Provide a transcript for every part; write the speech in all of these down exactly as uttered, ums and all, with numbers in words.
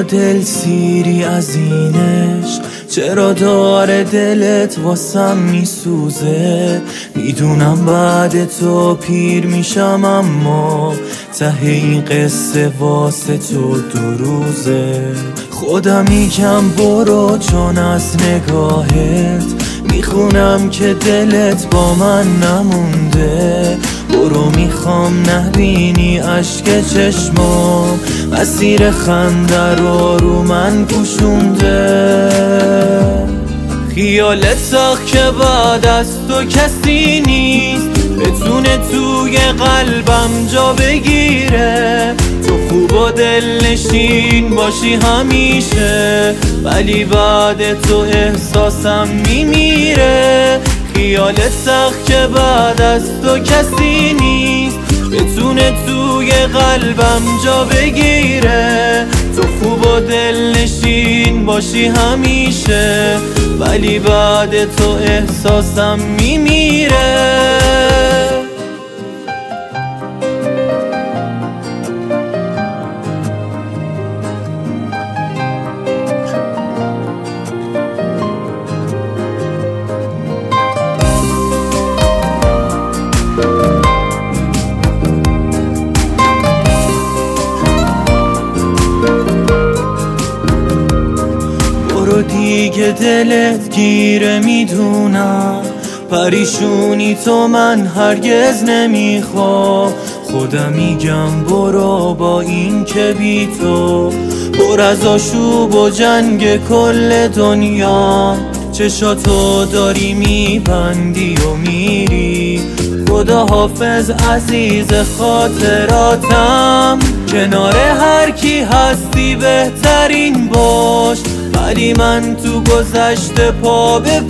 دل سیری از اینش، چرا داره دلت واسم میسوزه؟ میدونم بعد تو پیر میشم، اما ته این قصه واسه تو دو روزه. خودم میگم برو، چون از نگاهت میخونم که دلت با من نمونده. برو، میخوام نبینی اشک چشمام مسیر خنده رو رو من پوشونده. خیالت ساخت که بعد از تو کسی نیست بتونه توی قلبم جا بگیره. تو خوب و دلنشین باشی همیشه، ولی بعد تو احساسم میمیره. خیالت ساخت که بعد از تو کسی نیست بتونه توی قلبم جا بگیره. تو خوب و دلنشین باشی همیشه، ولی بعد تو احساسم میمیره. دیگه دلت گیره، میدونم پریشونی تو من هرگز نمیخوام. خودم میگم برو، با این که بی تو پر از آشوب و جنگ کل دنیا. چشاتو داری میبندی و میری، خدا حافظ عزیز خاطراتم. کنار هر کی هستی بهترین باش، ولی من تو گذشته پا به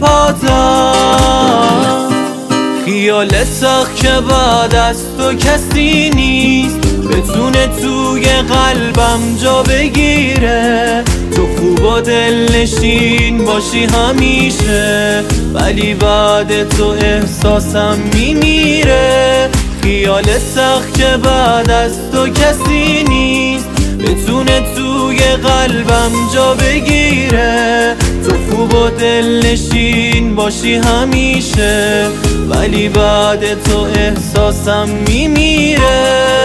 پاتم. خیالت ساخت که بعد از تو کسی نیست بتونه توی قلبم جا بگیره. تو خوب و دلنشین باشی همیشه، ولی بعد تو احساسم میمیره. خیالت ساخت که بعد از تو کسی نیست بتونه توی قلبم جا بگیره. تو خوب و دلنشین باشی همیشه، ولی بعد تو احساسم میمیره.